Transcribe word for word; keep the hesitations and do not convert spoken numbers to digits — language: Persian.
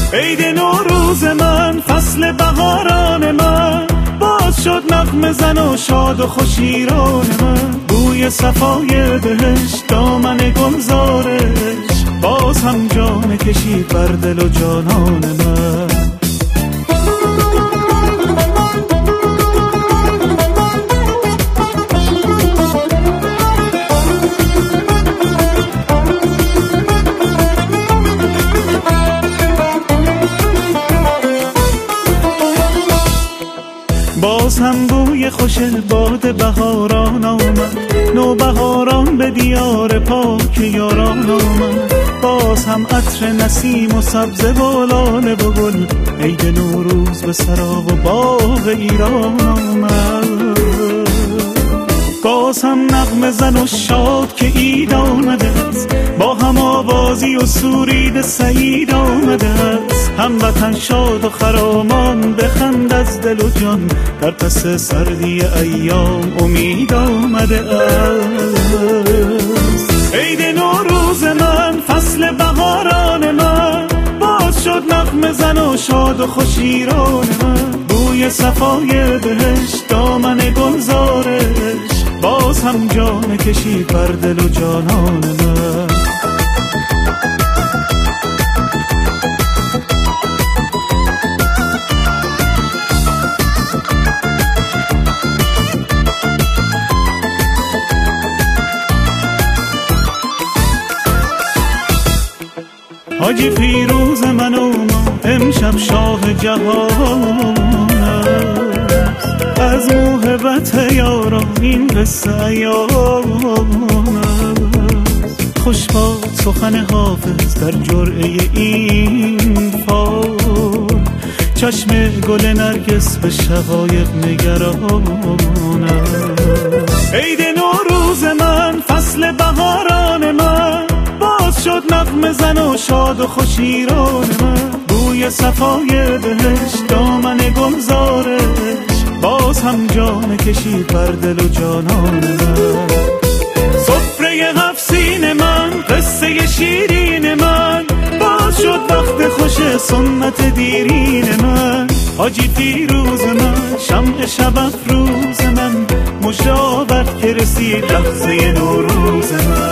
عید نوروز من، فصل بهاران من، باز شد نغمه زن و شاد و خوش ایران من. بوی صفای بهشت، دامن گلزارش، باز هم جام کشید بر دل و جانان من. باز هم بوی خوش باد بهاران آمد، نو بهاران به دیار پاک یاران آمد. باز هم عطر نسیم و سبزه و لاله و گل، عید نوروز به سرا و باغ ایران آمد. باز هم نغمه زن و شاد که عید آمده است، با هم آوازی و سرود سعید آمده است. هموطن شاد و خرامان بخند از دل و جان، در پس سردی ایام امید آمده است. عید نوروز من، فصل بهاران من، باز شد نغمه زن و شاد و خوش ایران من. بوی صفای بهشت، دامن گلزارش، باز هم جام کشید بر دل و جانان من. حاجی فیروز من و ما، امشب شاه جهان است. از موهبت یاران این قصه ایام است. خوش باد سخن حافظ در جرعه این فال، چشم گل نرگس به شقایق نگران است. عید نوروز من، فصل بهاران من، باز شد نغمه زن و شاد و خوش ایران من. بوی صفای بهشت، دامن گلزارش، باز هم جام کشید بر دل و جانان من. سفره هفت سین من، قصه شیرین من، باز شد وقت خوش سنت دیرین من. حاجی فیروز من، شمع شب افروز من، مژده آورد که رسید لحظه نوروز من.